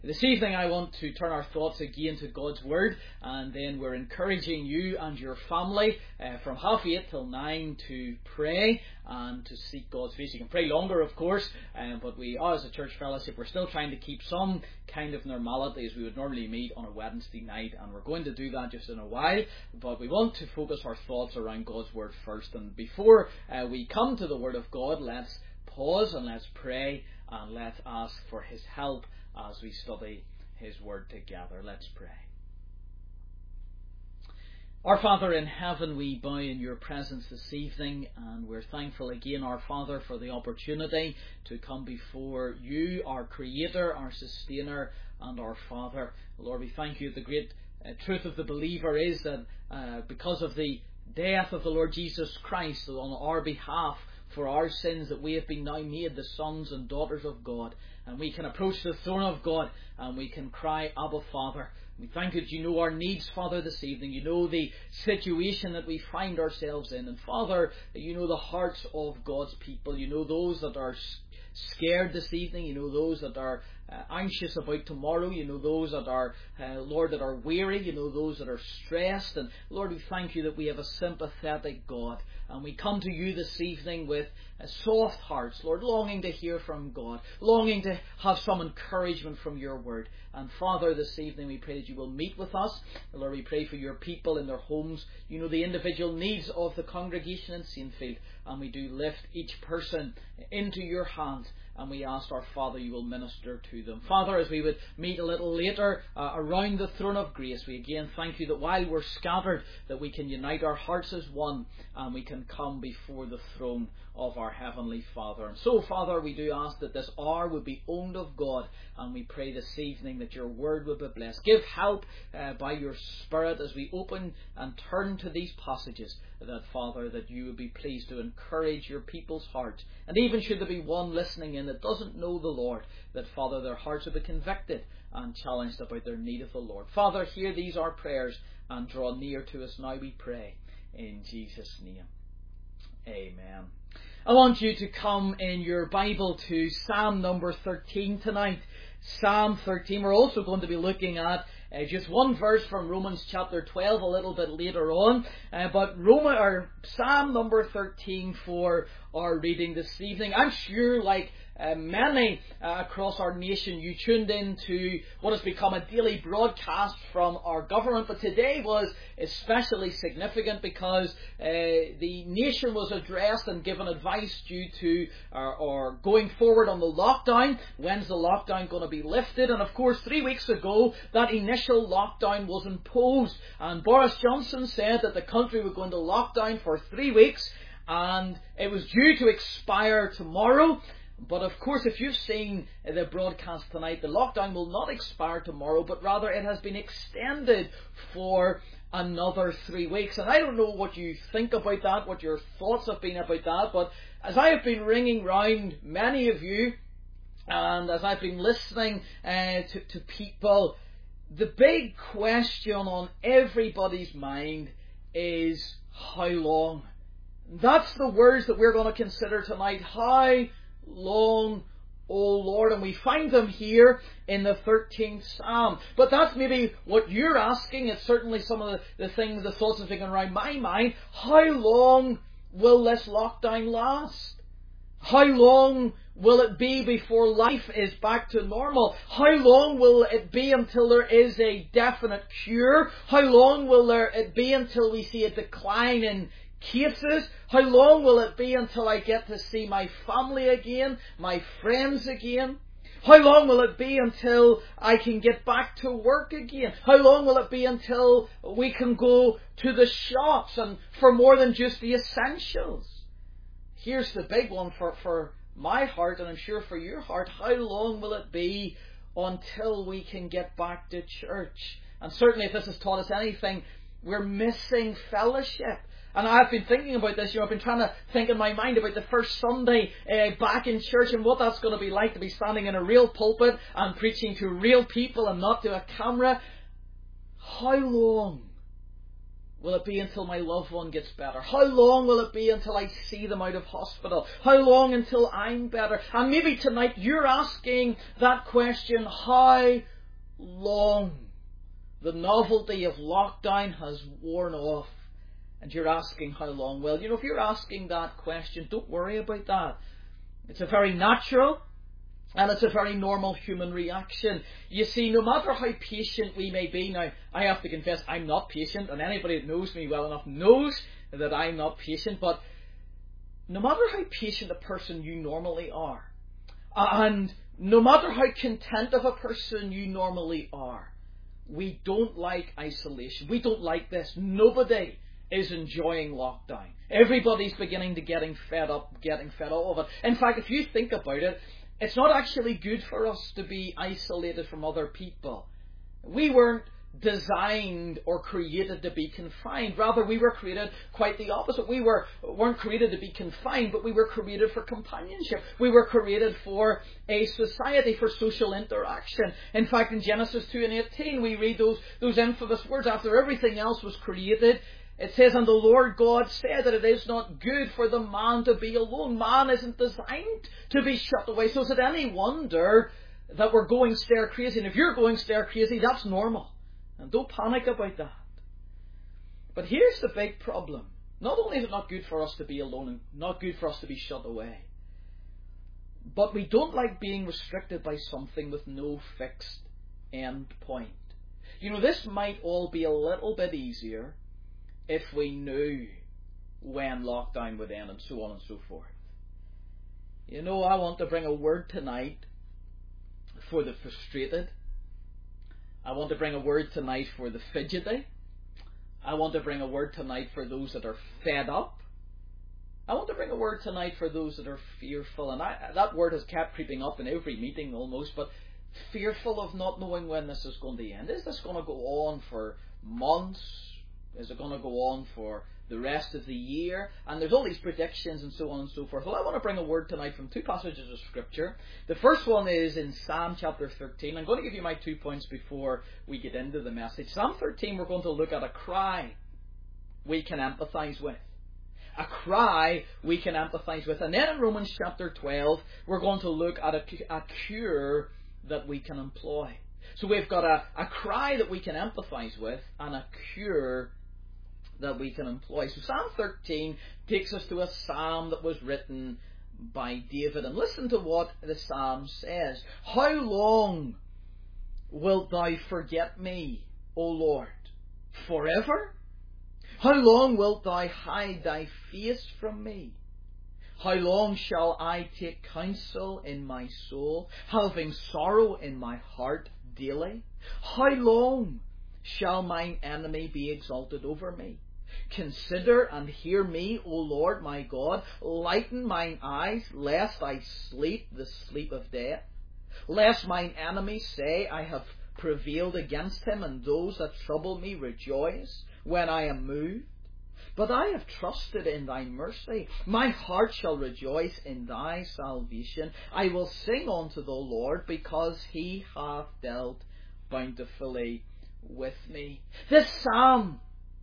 This evening I want to turn our thoughts again to God's Word, and then we're encouraging you and your family from 8:30 till 9 to pray and to seek God's face. You can pray longer, of course, but we are, as a church fellowship, we're still trying to keep some kind of normality as we would normally meet on a Wednesday night, and we're going to do that just in a while, but we want to focus our thoughts around God's Word first. And before we come to the Word of God, let's pause and let's pray and let's ask for His help as we study His Word together. Let's pray. Our Father in heaven, we bow in your presence this evening, and we're thankful again, our Father, for the opportunity to come before you, our Creator, our Sustainer, and our Father. Lord, we thank you. The great truth of the believer is that because of the death of the Lord Jesus Christ on our behalf for our sins, that we have been now made the sons and daughters of God, and we can approach the throne of God and we can cry, Abba, Father. We thank you that you know our needs, Father, this evening. You know the situation that we find ourselves in. And Father, you know the hearts of God's people. You know those that are scared this evening. You know those that are anxious about tomorrow. You know those that are, Lord, that are weary. You know those that are stressed. And Lord, we thank you that we have a sympathetic God. And we come to you this evening with soft hearts, Lord, longing to hear from God, longing to have some encouragement from your word. And Father, this evening we pray that you will meet with us. Lord, we pray for your people in their homes. You know the individual needs of the congregation in Saintfield, and we do lift each person into your hands. And we ask, our Father, you will minister to them. Father, as we would meet a little later around the throne of grace, we again thank you that while we're scattered, that we can unite our hearts as one, and we can come before the throne of our Heavenly Father. And so, Father, we do ask that this hour would be owned of God, and we pray this evening that your word would be blessed. Give help by your Spirit as we open and turn to these passages, that, Father, that you would be pleased to encourage your people's hearts. And even should there be one listening in that doesn't know the Lord, that, Father, their hearts would be convicted and challenged about their need of the Lord. Father, hear these our prayers and draw near to us now, we pray. In Jesus' name. Amen. I want you to come in your Bible to Psalm number 13 tonight. Psalm 13. We're also going to be looking at just one verse from Romans chapter 12 a little bit later on. But Psalm number 13 for our reading this evening. I'm sure, like many across our nation, you tuned in to what has become a daily broadcast from our government. But today was especially significant because the nation was addressed and given advice due to or going forward on the lockdown. When's the lockdown going to be lifted? And of course, 3 weeks ago, that initial lockdown was imposed. And Boris Johnson said that the country would go into lockdown for 3 weeks, and it was due to expire tomorrow. But of course, if you've seen the broadcast tonight, the lockdown will not expire tomorrow, but rather it has been extended for another 3 weeks. And I don't know what you think about that, what your thoughts have been about that, but as I have been ringing round many of you, and as I've been listening to people, the big question on everybody's mind is how long? That's the words that we're going to consider tonight. How long, O Lord? And we find them here in the 13th Psalm. But that's maybe what you're asking. It's certainly some of the things, the thoughts that are going around my mind. How long will this lockdown last? How long will it be before life is back to normal? How long will it be until there is a definite cure? How long will it be until we see a decline in cases? How long will it be until I get to see my family again, my friends again? How long will it be until I can get back to work again? How long will it be until we can go to the shops and for more than just the essentials? Here's the big one for my heart, and I'm sure for your heart. How long will it be until we can get back to church? And certainly if this has taught us anything, we're missing fellowship. And I've been thinking about this, I've been trying to think in my mind about the first Sunday back in church and what that's going to be like to be standing in a real pulpit and preaching to real people and not to a camera. How long will it be until my loved one gets better? How long will it be until I see them out of hospital? How long until I'm better? And maybe tonight you're asking that question, how long? The novelty of lockdown has worn off, and you're asking how long. Well, if you're asking that question, don't worry about that. It's a very natural and it's a very normal human reaction. You see, no matter how patient we may be, now I have to confess I'm not patient, and anybody that knows me well enough knows that I'm not patient, but no matter how patient a person you normally are, and no matter how content of a person you normally are, we don't like isolation. We don't like this. Nobody is enjoying lockdown. Everybody's beginning to getting fed up of it. In fact, if you think about it, it's not actually good for us to be isolated from other people. We weren't designed or created to be confined. Rather, we were created quite the opposite. We weren't created to be confined, but we were created for companionship. We were created for a society, for social interaction. In fact, in Genesis 2:18, we read those infamous words, after everything else was created, it says, and the Lord God said that it is not good for the man to be alone. Man isn't designed to be shut away. So is it any wonder that we're going stir crazy? And if you're going stir crazy, that's normal. And don't panic about that. But here's the big problem. Not only is it not good for us to be alone and not good for us to be shut away, but we don't like being restricted by something with no fixed end point. This might all be a little bit easier if we knew when lockdown would end and so on and so forth. I want to bring a word tonight for the frustrated. I want to bring a word tonight for the fidgety. I want to bring a word tonight for those that are fed up. I want to bring a word tonight for those that are fearful. And that word has kept creeping up in every meeting almost, but fearful of not knowing when this is going to end. Is this going to go on for months? Is it going to go on for the rest of the year? And there's all these predictions and so on and so forth. Well, I want to bring a word tonight from two passages of Scripture. The first one is in Psalm chapter 13. I'm going to give you my 2 points before we get into the message. Psalm 13, we're going to look at a cry we can empathise with. A cry we can empathise with. And then in Romans chapter 12, we're going to look at a cure that we can employ. So we've got a cry that we can empathise with and a cure that we can employ. So Psalm 13 takes us to a psalm that was written by David. And listen to what the psalm says. How long wilt thou forget me, O Lord? Forever? How long wilt thou hide thy face from me? How long shall I take counsel in my soul, having sorrow in my heart daily? How long shall mine enemy be exalted over me? Consider and hear me, O Lord my God. Lighten mine eyes, lest I sleep the sleep of death. Lest mine enemies say, I have prevailed against him, and those that trouble me rejoice when I am moved. But I have trusted in thy mercy. My heart shall rejoice in thy salvation. I will sing unto the Lord, because he hath dealt bountifully with me. This psalm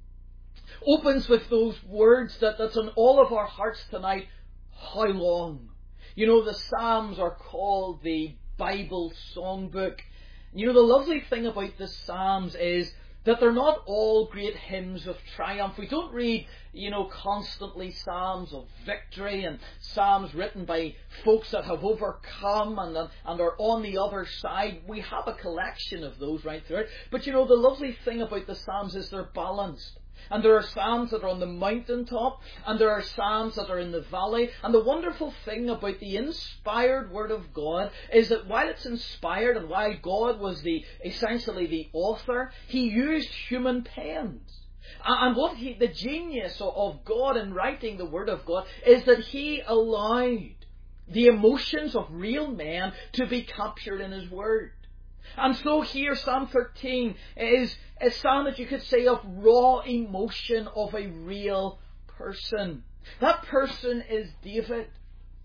opens with those words that's on all of our hearts tonight. How long? The Psalms are called the Bible songbook. The lovely thing about the Psalms is that they're not all great hymns of triumph. We don't read, constantly psalms of victory and psalms written by folks that have overcome and are on the other side. We have a collection of those right through it. But the lovely thing about the psalms is they're balanced. And there are psalms that are on the mountaintop, and there are psalms that are in the valley. And the wonderful thing about the inspired Word of God is that while it's inspired and while God was essentially the author, He used human pens. And the genius of God in writing the Word of God is that He allowed the emotions of real men to be captured in His Word. And so here Psalm 13 is a psalm that you could say of raw emotion of a real person. That person is David.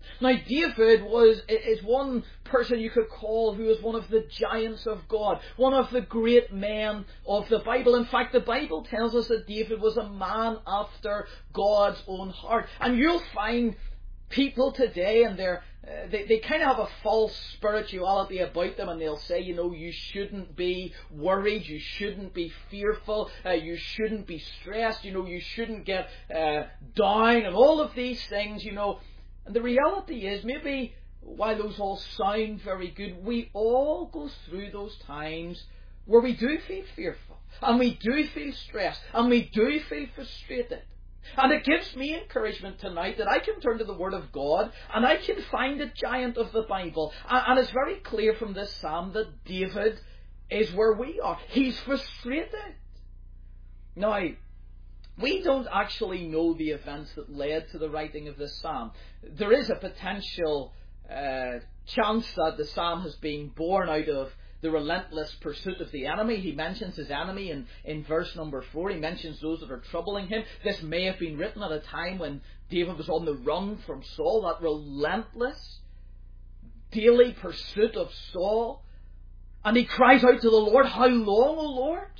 Now, David is one person you could call who is one of the giants of God, one of the great men of the Bible. In fact, the Bible tells us that David was a man after God's own heart. And you'll find people today, and they kind of have a false spirituality about them, and they'll say, you shouldn't be worried, you shouldn't be fearful, you shouldn't be stressed, you shouldn't get down, and all of these things, And the reality is, maybe while those all sound very good, we all go through those times where we do feel fearful, and we do feel stressed, and we do feel frustrated. And it gives me encouragement tonight that I can turn to the Word of God and I can find the giant of the Bible. And it's very clear from this psalm that David is where we are. He's frustrated. Now, we don't actually know the events that led to the writing of this psalm. There is a potential chance that the psalm has been born out of the relentless pursuit of the enemy. He mentions his enemy in verse number 4. He mentions those that are troubling him. This may have been written at a time when David was on the run from Saul, that relentless daily pursuit of Saul. And he cries out to the Lord, "How long, O Lord?"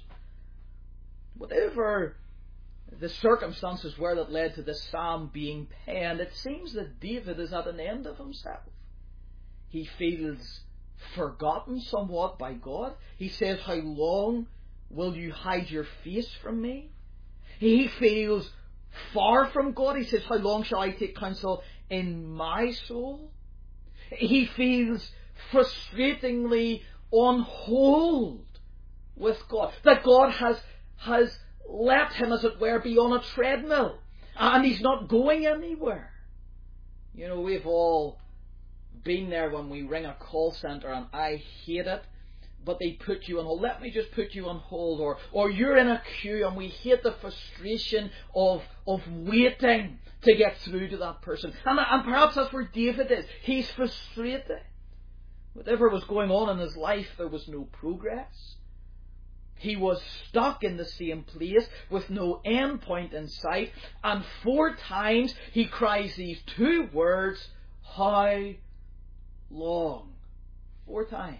Whatever the circumstances were that led to this psalm being penned, it seems that David is at an end of himself. He feels forgotten somewhat by God. He says, "How long will you hide your face from me?" He feels far from God. He says, "How long shall I take counsel in my soul?" He feels frustratingly on hold with God. That God has let him, as it were, be on a treadmill, and he's not going anywhere. We've all been there when we ring a call centre, and I hate it, but they put you on hold. Let me just put you on hold, or you're in a queue, and we hate the frustration of waiting to get through to that person. And perhaps that's where David is. He's frustrated. Whatever was going on in his life, there was no progress. He was stuck in the same place with no end point in sight, and 4 times he cries these 2 words, "How long?" 4 times.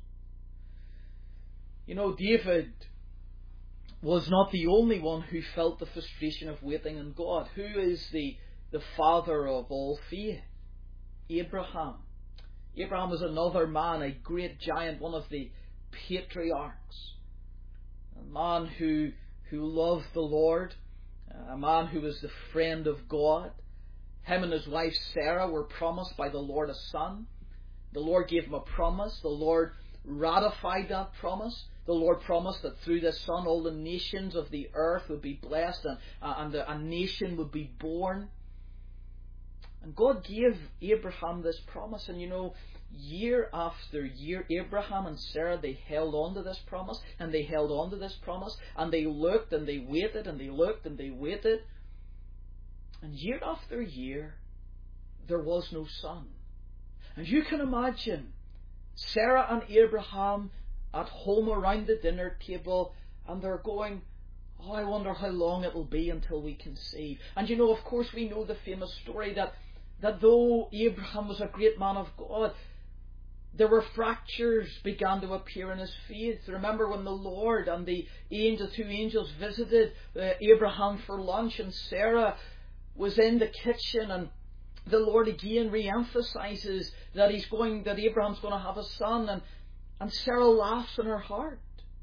David was not the only one who felt the frustration of waiting on God. Who is the father of all faith? Abraham. Abraham was another man, a great giant, one of the patriarchs. A man who loved the Lord, a man who was the friend of God. Him and his wife Sarah were promised by the Lord a son. The Lord gave him a promise. The Lord ratified that promise. The Lord promised that through this son all the nations of the earth would be blessed, and a nation would be born. And God gave Abraham this promise, and year after year, Abraham and Sarah, they held on to this promise, and they held on to this promise, and they looked and they waited, and they looked and they waited. And year after year, there was no son. And you can imagine Sarah and Abraham at home around the dinner table, and they're going, "Oh, I wonder how long it'll be until we conceive." And of course, we know the famous story that though Abraham was a great man of God, there were fractures began to appear in his faith. Remember when the Lord and the 2 angels visited Abraham for lunch, and Sarah was in the kitchen, and the Lord again re-emphasizes that Abraham's going to have a son, and Sarah laughs in her heart.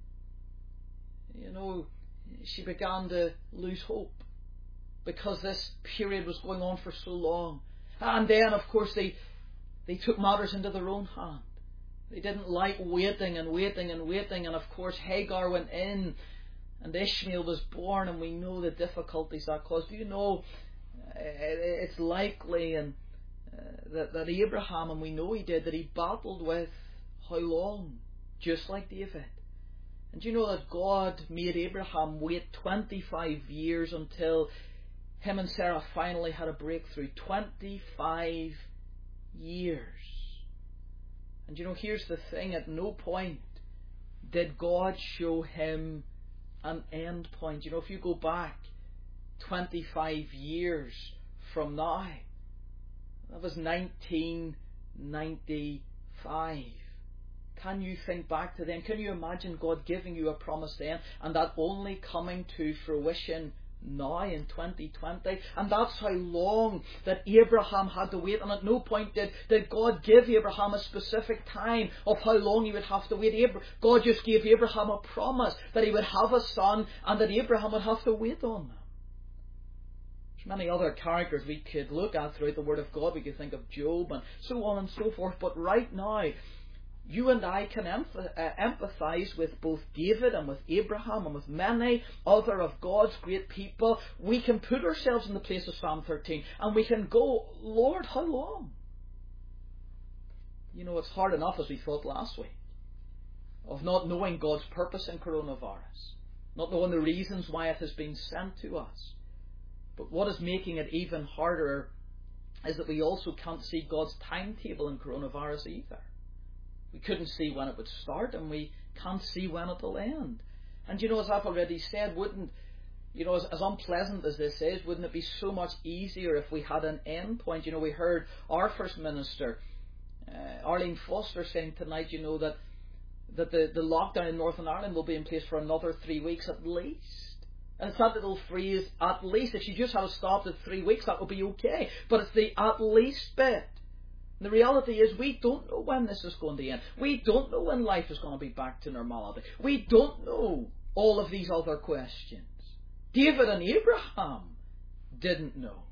She began to lose hope because this period was going on for so long. And then, of course, they took matters into their own hand. They didn't like waiting and waiting and waiting, and of course Hagar went in, and Ishmael was born, and we know the difficulties that caused. Do you know, it's likely that Abraham, and we know he did, that he battled with how long, just like David. And do you know that God made Abraham wait 25 years until him and Sarah finally had a breakthrough? 25 years. And here's the thing, at no point did God show him an end point. If you go back 25 years from now, That was 1995. Can you think back to then? Can you imagine God giving you a promise then and that only coming to fruition now in 2020? And that's how long that Abraham had to wait. And at no point did God give Abraham a specific time of how long he would have to wait. God just gave Abraham a promise that he would have a son and that Abraham would have to wait on them. There's many other characters we could look at throughout the Word of God. We could think of Job and so on and so forth. But right now, you and I can empathise with both David and with Abraham and with many other of God's great people. We can put ourselves in the place of Psalm 13 and we can go, Lord, how long? You know, it's hard enough, as we thought last week, of not knowing God's purpose in coronavirus, not knowing the reasons why it has been sent to us. But what is making it even harder is that we also can't see God's timetable in coronavirus either. We couldn't see when it would start, and we can't see when it will end. And you know, as I've already said, as unpleasant as this is, wouldn't it be so much easier if we had an end point? You know, we heard our First Minister, Arlene Foster, saying tonight, you know, that the lockdown in Northern Ireland will be in place for another 3 weeks at least. And it's that little phrase, at least. If she just had stopped at 3 weeks, that would be okay. But it's the at least bit. The reality is we don't know when this is going to end. We don't know when life is going to be back to normality. We don't know all of these other questions. David and Abraham didn't know.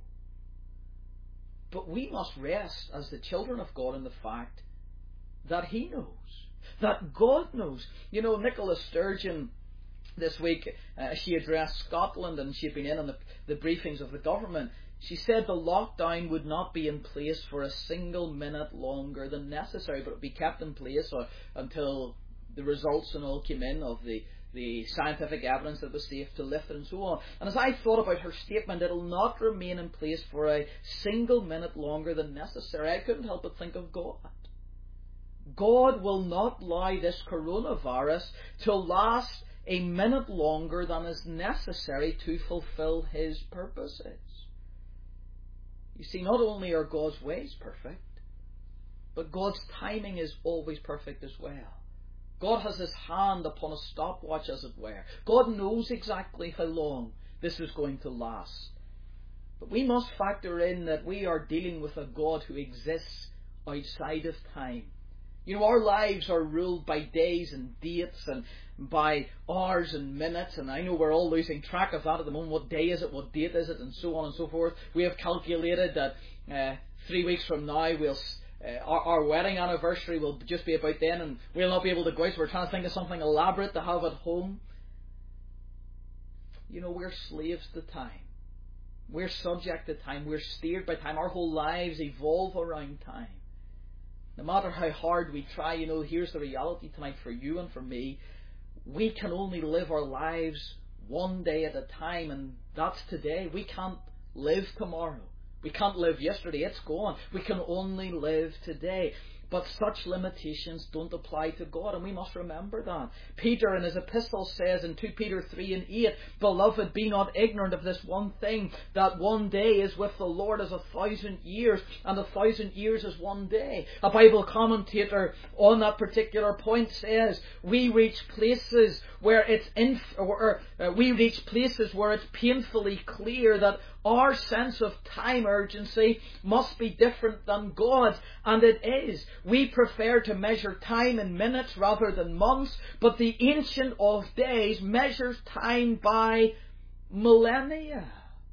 But we must rest as the children of God in the fact that He knows, that God knows. You know, Nicola Sturgeon this week, she addressed Scotland and she had been in on the briefings of the government. She said the lockdown would not be in place for a single minute longer than necessary, but it would be kept in place until the results and all came in of the scientific evidence that it was safe to lift it and so on. And as I thought about her statement, it will not remain in place for a single minute longer than necessary, I couldn't help but think of God. God will not allow this coronavirus to last a minute longer than is necessary to fulfill His purposes. You see, not only are God's ways perfect, but God's timing is always perfect as well. God has His hand upon a stopwatch, as it were. God knows exactly how long this is going to last. But we must factor in that we are dealing with a God who exists outside of time. You know, our lives are ruled by days and dates and by hours and minutes, and I know we're all losing track of that at the moment. What day is it? What date is it? And so on and so forth. We have calculated that 3 weeks from now our wedding anniversary will just be about then, and we'll not be able to go out, so we're trying to think of something elaborate to have at home. You know, we're slaves to time. We're subject to time. We're steered by time. Our whole lives evolve around time. No matter how hard we try, you know, here's the reality tonight for you and for me. We can only live our lives one day at a time, and that's today. We can't live tomorrow. We can't live yesterday. It's gone. We can only live today. But such limitations don't apply to God, and we must remember that. Peter in his epistle says in 2 Peter 3:8, "Beloved, be not ignorant of this one thing, that one day is with the Lord as 1,000 years, and 1,000 years is one day." A Bible commentator on that particular point says, we reach places where it's painfully clear that our sense of time urgency must be different than God's, and it is. We prefer to measure time in minutes rather than months, but the Ancient of Days measures time by millennia.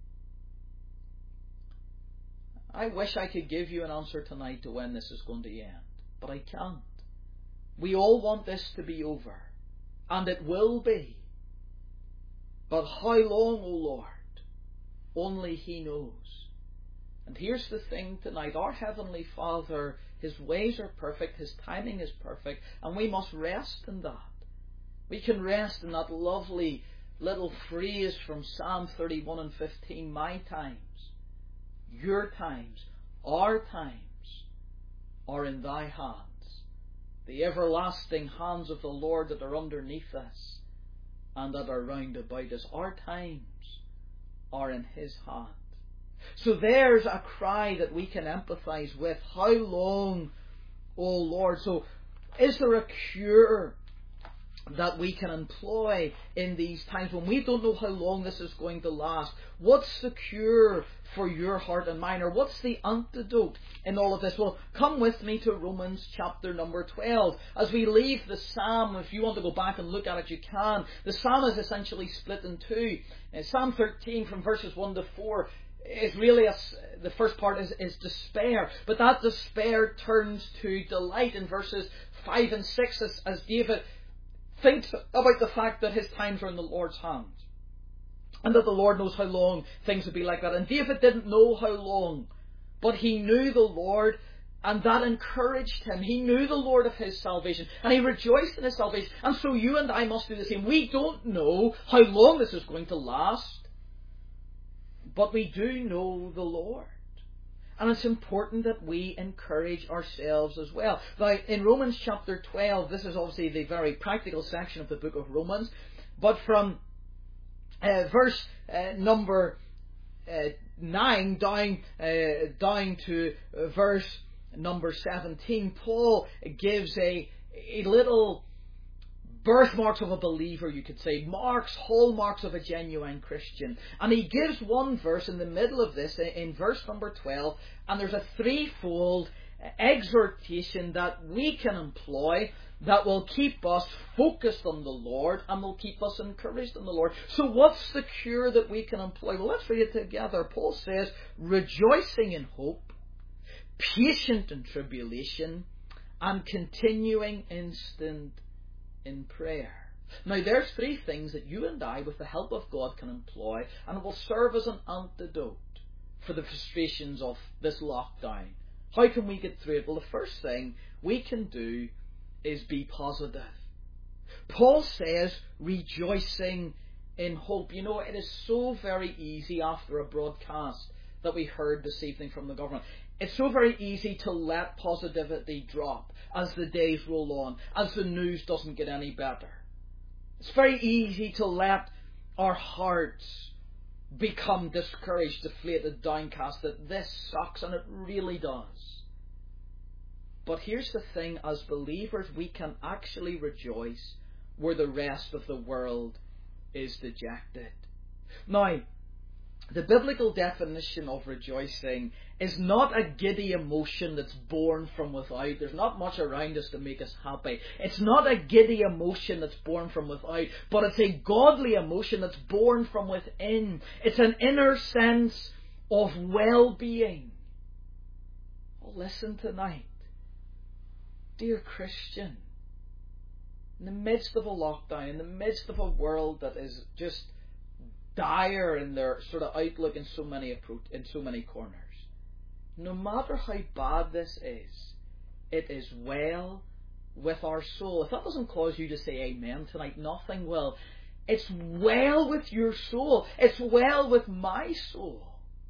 I wish I could give you an answer tonight to when this is going to end, but I can't. We all want this to be over, and it will be. But how long, O Lord? Only He knows. And here's the thing tonight. Our Heavenly Father, His ways are perfect, His timing is perfect, and we must rest in that. We can rest in that lovely little phrase from Psalm 31 and 15, my times, your times, our times are in Thy hands. The everlasting hands of the Lord that are underneath us and that are round about us. Our times are in His hand. So there's a cry that we can empathise with. How long, O Lord? So is there a cure that we can employ in these times when we don't know how long this is going to last? What's the cure for your heart and mine? Or what's the antidote in all of this? Well, come with me to Romans chapter number 12. As we leave the psalm, if you want to go back and look at it, you can. The psalm is essentially split in two. Psalm 13 from verses 1 to 4 is really, the first part is despair. But that despair turns to delight in verses 5 and 6 as David thinks about the fact that his times are in the Lord's hands. And that the Lord knows how long things will be like that. And David didn't know how long, but he knew the Lord, and that encouraged him. He knew the Lord of his salvation, and he rejoiced in his salvation. And so you and I must do the same. We don't know how long this is going to last, but we do know the Lord. And it's important that we encourage ourselves as well. Now, in Romans chapter 12, this is obviously the very practical section of the book of Romans, but from verse number 9 down to verse number 17, Paul gives a little birthmarks of a believer, you could say, hallmarks of a genuine Christian. And he gives one verse in the middle of this, in verse number 12, and there's a threefold exhortation that we can employ that will keep us focused on the Lord and will keep us encouraged in the Lord. So what's the cure that we can employ? Well, let's read it together. Paul says, rejoicing in hope, patient in tribulation, and continuing instant in prayer. Now there's three things that you and I, with the help of God, can employ, and it will serve as an antidote for the frustrations of this lockdown. How can we get through it? Well, the first thing we can do is be positive. Paul says rejoicing in hope. You know, it is so very easy after a broadcast that we heard this evening from the government. It's so very easy to let positivity drop as the days roll on, as the news doesn't get any better. It's very easy to let our hearts become discouraged, deflated, downcast, that this sucks, and it really does. But here's the thing, as believers we can actually rejoice where the rest of the world is dejected. Now, the biblical definition of rejoicing is not a giddy emotion that's born from without. There's not much around us to make us happy. It's not a giddy emotion that's born from without, but it's a godly emotion that's born from within. It's an inner sense of well-being. Oh, listen tonight, dear Christian, in the midst of a lockdown, in the midst of a world that is just dire in their sort of outlook in so many corners, no matter how bad this is, it is well with our soul. If that doesn't cause you to say amen tonight, nothing will. It's well with your soul. It's well with my soul.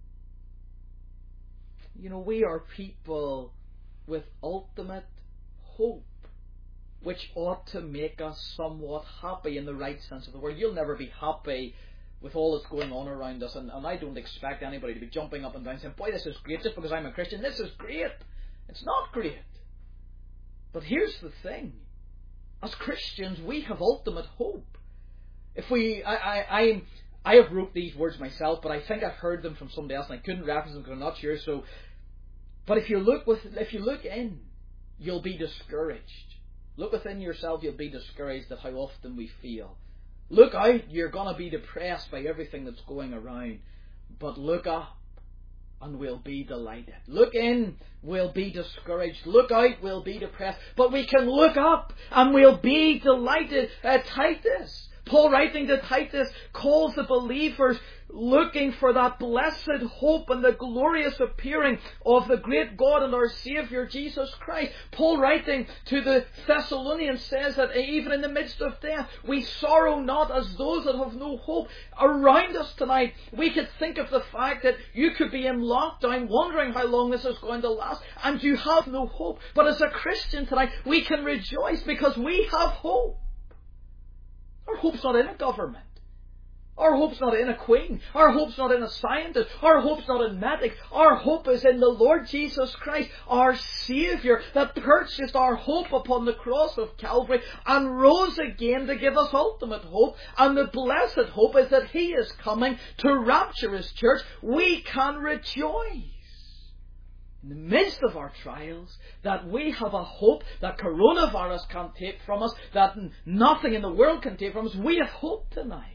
You know, we are people with ultimate hope, which ought to make us somewhat happy in the right sense of the word. You'll never be happy with all that's going on around us, and I don't expect anybody to be jumping up and down saying, boy, this is great, just because I'm a Christian, this is great. It's not great. But here's the thing, as Christians we have ultimate hope. If I have wrote these words myself, but I think I've heard them from somebody else and I couldn't reference them because I'm not sure. But if you look in, you'll be discouraged. Look within yourself, you'll be discouraged at how often we feel. Look out, you're going to be depressed by everything that's going around. But look up and we'll be delighted. Look in, we'll be discouraged. Look out, we'll be depressed. But we can look up and we'll be delighted. Titus, Paul writing to Titus, calls the believers looking for that blessed hope and the glorious appearing of the great God and our Saviour Jesus Christ. Paul writing to the Thessalonians says that even in the midst of death we sorrow not as those that have no hope. Around us tonight we could think of the fact that you could be in lockdown wondering how long this is going to last and you have no hope. But as a Christian tonight we can rejoice because we have hope. Our hope's not in a government. Our hope's not in a queen. Our hope's not in a scientist. Our hope's not in medics. Our hope is in the Lord Jesus Christ, our Saviour, that purchased our hope upon the cross of Calvary and rose again to give us ultimate hope. And the blessed hope is that He is coming to rapture His church. We can rejoice in the midst of our trials, that we have a hope that coronavirus can't take from us, that nothing in the world can take from us. We have hope tonight.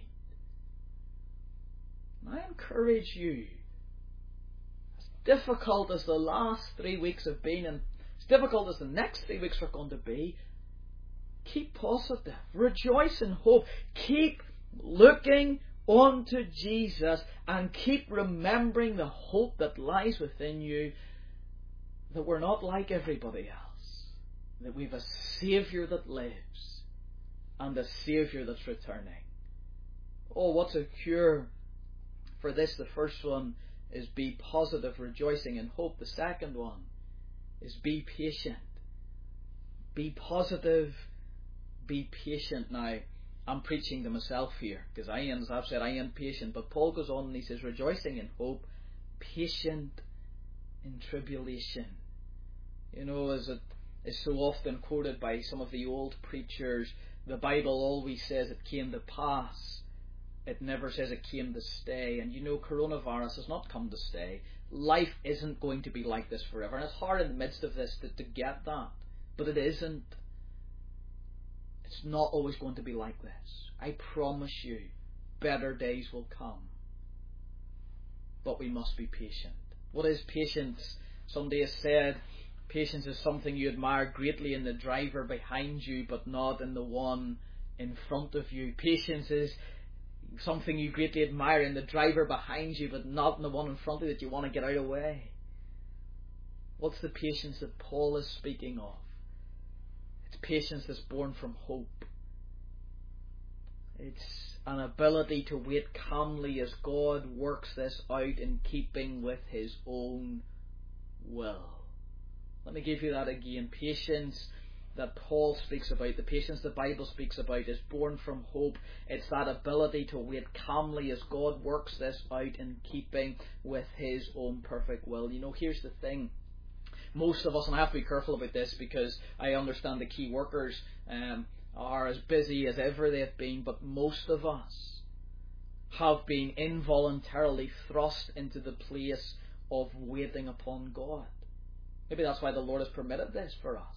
I encourage you, as difficult as the last 3 weeks have been, and as difficult as the next 3 weeks are going to be, keep positive, rejoice in hope, keep looking unto Jesus, and keep remembering the hope that lies within you, that we're not like everybody else, that we've a Saviour that lives, and a Saviour that's returning. Oh, what's a cure for this? The first one is be positive, rejoicing in hope. The second one is be patient. Be positive, be patient. Now, I'm preaching to myself here, because as I've said, I am patient. But Paul goes on and he says, rejoicing in hope, patient in tribulation. You know, as it is so often quoted by some of the old preachers, the Bible always says it came to pass. It never says it came to stay. And you know, coronavirus has not come to stay. Life isn't going to be like this forever. And it's hard in the midst of this to get that. But it isn't. It's not always going to be like this. I promise you, better days will come. But we must be patient. What is patience? Somebody has said, patience is something you admire greatly in the driver behind you, but not in the one in front of you. Patience is something you greatly admire in the driver behind you, but not in the one in front of you that you want to get out of the way. What's the patience that Paul is speaking of? It's patience that's born from hope. It's an ability to wait calmly as God works this out in keeping with His own will. Let me give you that again. Patience that Paul speaks about, the patience the Bible speaks about, is born from hope. It's that ability to wait calmly as God works this out in keeping with His own perfect will. You know, here's the thing. Most of us, and I have to be careful about this because I understand the key workers are as busy as ever they've been, but most of us have been involuntarily thrust into the place of waiting upon God. Maybe that's why the Lord has permitted this for us.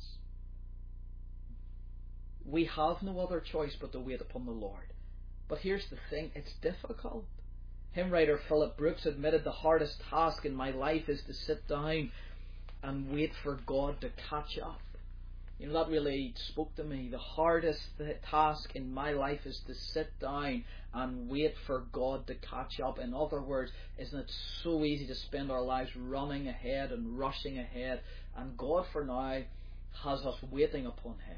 We have no other choice but to wait upon the Lord. But here's the thing, it's difficult. Hymn writer Philip Brooks admitted the hardest task in my life is to sit down and wait for God to catch up. You know, that really spoke to me. The hardest task in my life is to sit down and wait for God to catch up. In other words, isn't it so easy to spend our lives running ahead and rushing ahead, and God for now has us waiting upon Him.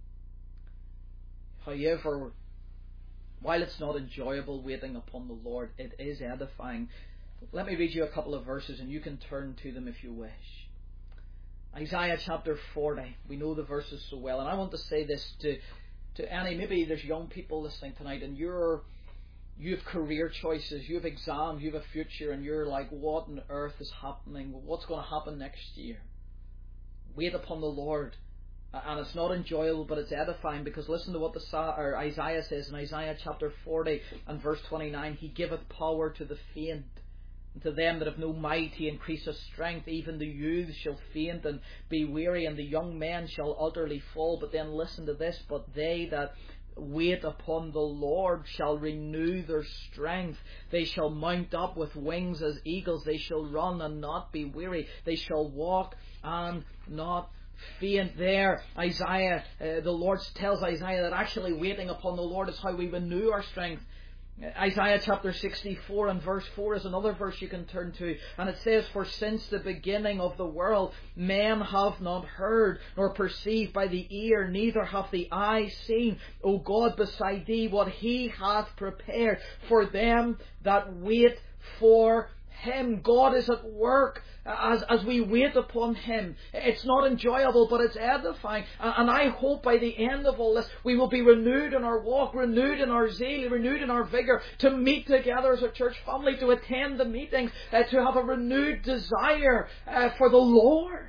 However, while it's not enjoyable waiting upon the Lord, it is edifying. Let me read you a couple of verses and you can turn to them if you wish. Isaiah chapter 40. We know the verses so well, and I want to say this to any, maybe there's young people listening tonight and you have career choices, you have exams, you have a future, and you're like, what on earth is happening? What's going to happen next year? Wait upon the Lord. And it's not enjoyable, but it's edifying, because listen to what Isaiah says in Isaiah chapter 40 and verse 29. He giveth power to the faint, and to them that have no might He increaseth strength. Even the youths shall faint and be weary, and the young men shall utterly fall. But then listen to this, but they that wait upon the Lord shall renew their strength. They shall mount up with wings as eagles. They shall run and not be weary. They shall walk and not faint. There, Isaiah, the Lord tells Isaiah that actually waiting upon the Lord is how we renew our strength. Isaiah chapter 64 and verse 4 is another verse you can turn to, and it says, for since the beginning of the world men have not heard, nor perceived by the ear, neither hath the eye seen, O God, beside Thee, what He hath prepared for them that wait for Him. God is at work as we wait upon Him. It's not enjoyable, but it's edifying. And I hope by the end of all this, we will be renewed in our walk, renewed in our zeal, renewed in our vigour, to meet together as a church family, to attend the meetings, to have a renewed desire for the Lord.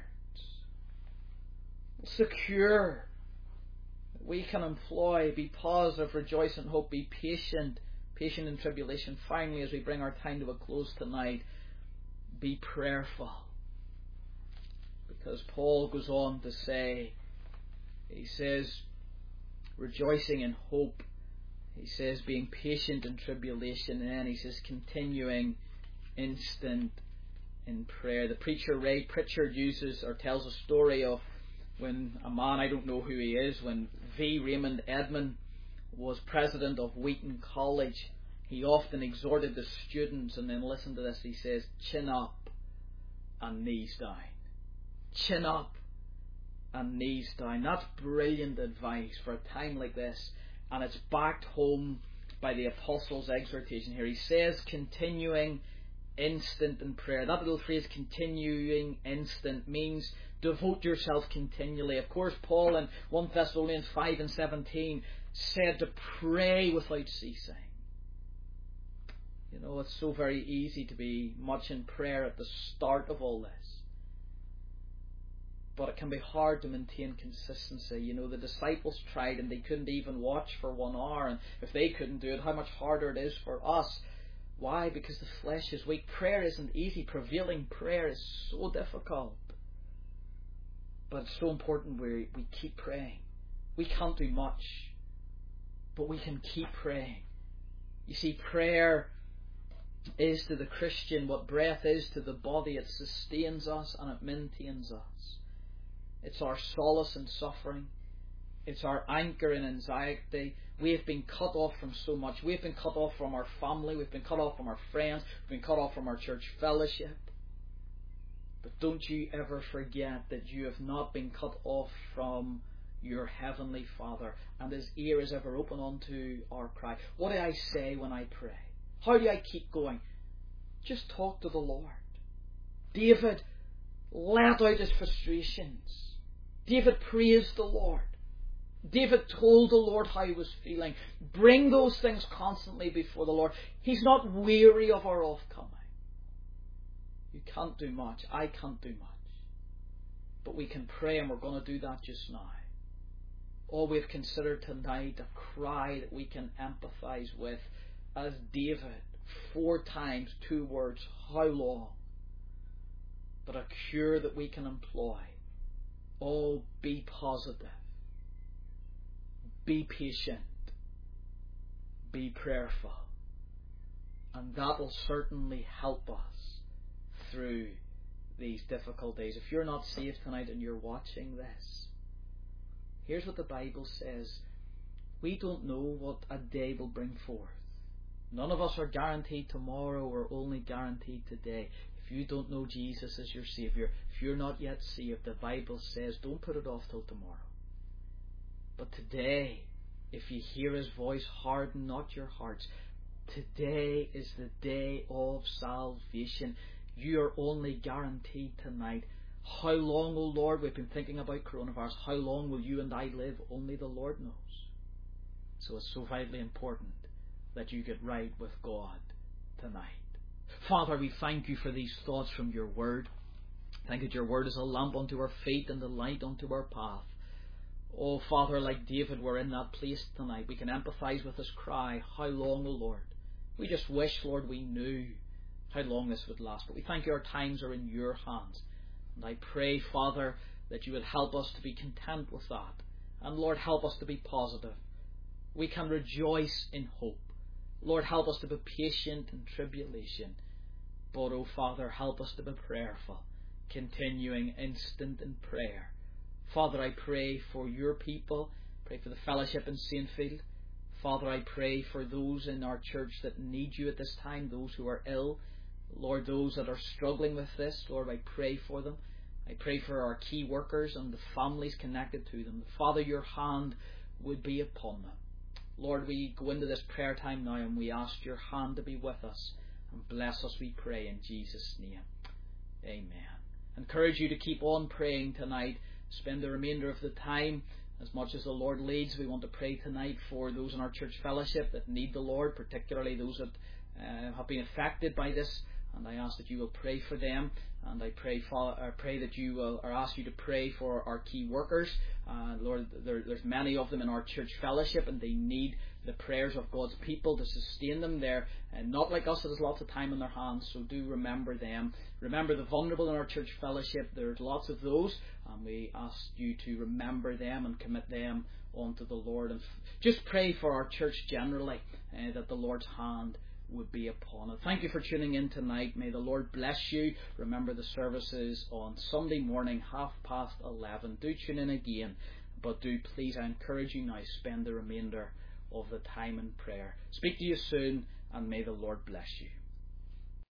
Secure. We can employ, be positive, rejoice in hope, be patient in tribulation. Finally, as we bring our time to a close tonight, be prayerful. Because Paul goes on to say, he says, rejoicing in hope. He says, being patient in tribulation. And then he says, continuing instant in prayer. The preacher Ray Pritchard uses or tells a story of when a man, I don't know who he is, when V. Raymond Edmond was president of Wheaton College, he often exhorted the students, and then listen to this, he says, chin up and knees down. Chin up and knees down. That's brilliant advice for a time like this, and it's backed home by the Apostles' exhortation here. He says, continuing instant in prayer. That little phrase, continuing instant, means devote yourself continually. Of course, Paul in 1 Thessalonians 5:17 said to pray without ceasing. You know, it's so very easy to be much in prayer at the start of all this. But it can be hard to maintain consistency. You know, the disciples tried and they couldn't even watch for 1 hour. And if they couldn't do it, how much harder it is for us. Why? Because the flesh is weak. Prayer isn't easy. Prevailing prayer is so difficult. But it's so important we keep praying. We can't do much, but we can keep praying. You see, prayer is to the Christian what breath is to the body. It sustains us and it maintains us. It's our solace in suffering. It's our anchor in anxiety. We have been cut off from so much. We've been cut off from our family. We've been cut off from our friends. We've been cut off from our church fellowship. But don't you ever forget that you have not been cut off from your Heavenly Father, and His ear is ever open unto our cry. What do I say when I pray? How do I keep going? Just talk to the Lord. David let out his frustrations. David praised the Lord. David told the Lord how he was feeling. Bring those things constantly before the Lord. He's not weary of our offcoming. You can't do much. I can't do much. But we can pray, and we're going to do that just now. All we've considered tonight, a cry that we can empathise with, as David, 4 times, 2 words, how long? But a cure that we can employ. Oh, be positive. Be patient. Be prayerful. And that will certainly help us through these difficult days. If you're not saved tonight and you're watching this, here's what the Bible says. We don't know what a day will bring forth. None of us are guaranteed tomorrow. We're only guaranteed today. If you don't know Jesus as your Saviour, if you're not yet saved, the Bible says don't put it off till tomorrow. But today, if you hear His voice, harden not your hearts. Today is the day of salvation. You are only guaranteed tonight. How long, O Lord? We've been thinking about coronavirus. How long will you and I live? Only the Lord knows. So it's so vitally important that you get right with God tonight. Father, we thank you for these thoughts from your word. Thank you that your word is a lamp unto our feet and a light unto our path. Oh, Father, like David, we're in that place tonight. We can empathise with his cry, how long, O Lord? We just wish, Lord, we knew how long this would last. But we thank you our times are in your hands. And I pray, Father, that you would help us to be content with that. And Lord, help us to be positive. We can rejoice in hope. Lord, help us to be patient in tribulation. But, oh Father, help us to be prayerful, continuing instant in prayer. Father, I pray for your people. Pray for the fellowship in Saintfield. Father, I pray for those in our church that need you at this time, those who are ill. Lord, those that are struggling with this, Lord, I pray for them. I pray for our key workers and the families connected to them. Father, your hand would be upon them. Lord, we go into this prayer time now and we ask your hand to be with us And bless us, we pray, in Jesus' name. Amen. Encourage you to keep on praying tonight. Spend the remainder of the time as much as the Lord leads. We want to pray tonight for those in our church fellowship that need the Lord, particularly those that have been affected by this. And I ask that you will pray for them. And I pray that you will, or ask you to pray for our key workers. Lord, there's many of them in our church fellowship, and they need the prayers of God's people to sustain them. They're not like us that has lots of time on their hands, so do remember them. Remember the vulnerable in our church fellowship. There's lots of those, and we ask you to remember them and commit them unto the Lord. And just pray for our church generally, that the Lord's hand would be upon it. Thank you for tuning in tonight. May the Lord bless you. Remember the services on Sunday morning, 11:30. Do tune in again, but do please, I encourage you now, spend the remainder of the time in prayer. Speak to you soon, and may the Lord bless you.